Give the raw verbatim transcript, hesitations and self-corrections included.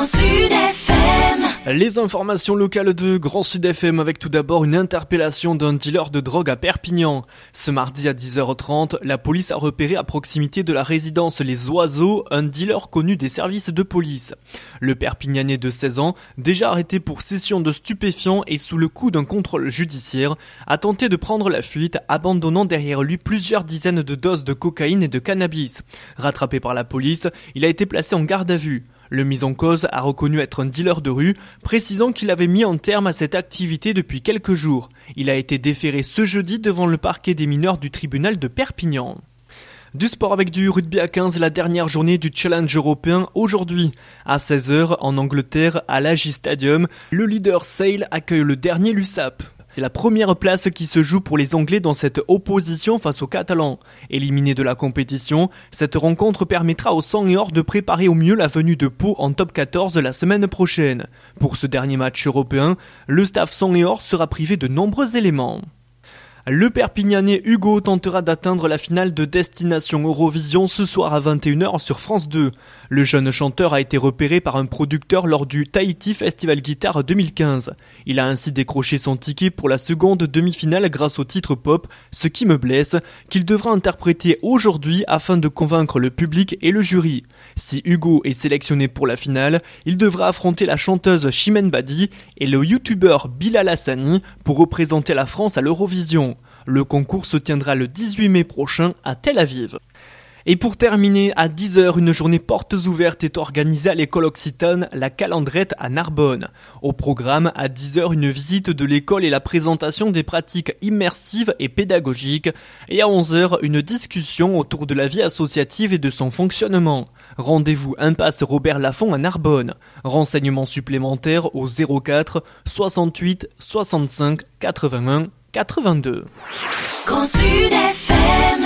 Sud F M. Les informations locales de Grand Sud F M avec tout d'abord une interpellation d'un dealer de drogue à Perpignan. Ce mardi à dix heures trente, la police a repéré à proximité de la résidence Les Oiseaux un dealer connu des services de police. Le Perpignanais de seize ans, déjà arrêté pour cession de stupéfiants et sous le coup d'un contrôle judiciaire, a tenté de prendre la fuite, abandonnant derrière lui plusieurs dizaines de doses de cocaïne et de cannabis. Rattrapé par la police, il a été placé en garde à vue. Le mis en cause a reconnu être un dealer de rue, précisant qu'il avait mis un terme à cette activité depuis quelques jours. Il a été déféré ce jeudi devant le parquet des mineurs du tribunal de Perpignan. Du sport avec du rugby à quinze, la dernière journée du challenge européen aujourd'hui. À seize heures, en Angleterre, à l'A J Stadium, le leader Sale accueille le dernier l'U S A P. C'est la première place qui se joue pour les Anglais dans cette opposition face aux Catalans. Éliminés de la compétition, cette rencontre permettra aux Sang et Or de préparer au mieux la venue de Pau en top quatorze la semaine prochaine. Pour ce dernier match européen, le staff Sang et Or sera privé de nombreux éléments. Le Perpignanais Hugo tentera d'atteindre la finale de Destination Eurovision ce soir à vingt et une heures sur France deux. Le jeune chanteur a été repéré par un producteur lors du Tahiti Festival Guitare deux mille quinze. Il a ainsi décroché son ticket pour la seconde demi-finale grâce au titre pop « Ce qui me blesse » qu'il devra interpréter aujourd'hui afin de convaincre le public et le jury. Si Hugo est sélectionné pour la finale, il devra affronter la chanteuse Chimène Badi et le youtubeur Bilal Hassani pour représenter la France à l'Eurovision. Le concours se tiendra le dix-huit mai prochain à Tel Aviv. Et pour terminer, à dix heures, une journée portes ouvertes est organisée à l'école occitane La Calandrette à Narbonne. Au programme, à dix heures, une visite de l'école et la présentation des pratiques immersives et pédagogiques. Et à onze heures, une discussion autour de la vie associative et de son fonctionnement. Rendez-vous impasse Robert Laffont à Narbonne. Renseignements supplémentaires au zéro quatre soixante-huit soixante-cinq quatre-vingt-un quatre-vingt-deux. Grand Sud F M.